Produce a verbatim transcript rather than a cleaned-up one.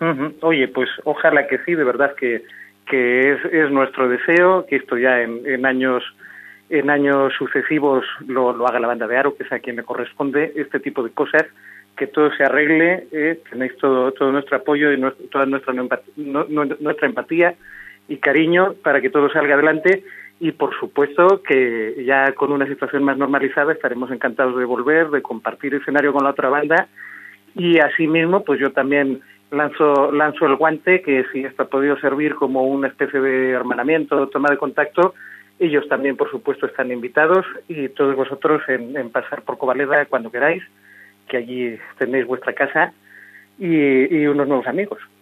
Uh-huh. Oye, pues ojalá que sí, de verdad que, que es, es nuestro deseo, que esto ya en, en años en años sucesivos lo, lo haga la banda de Aro, que es a quien le corresponde este tipo de cosas, que todo se arregle, eh, tenéis todo todo nuestro apoyo y nuestro, toda nuestra empatía, no, nuestra empatía y cariño para que todo salga adelante, y por supuesto que ya con una situación más normalizada estaremos encantados de volver, de compartir escenario con la otra banda, y asimismo pues yo también lanzo lanzo el guante, que si esto ha podido servir como una especie de hermanamiento, toma de contacto, ellos también por supuesto están invitados, y todos vosotros en, en pasar por Covaleda cuando queráis, que allí tenéis vuestra casa y, y unos nuevos amigos.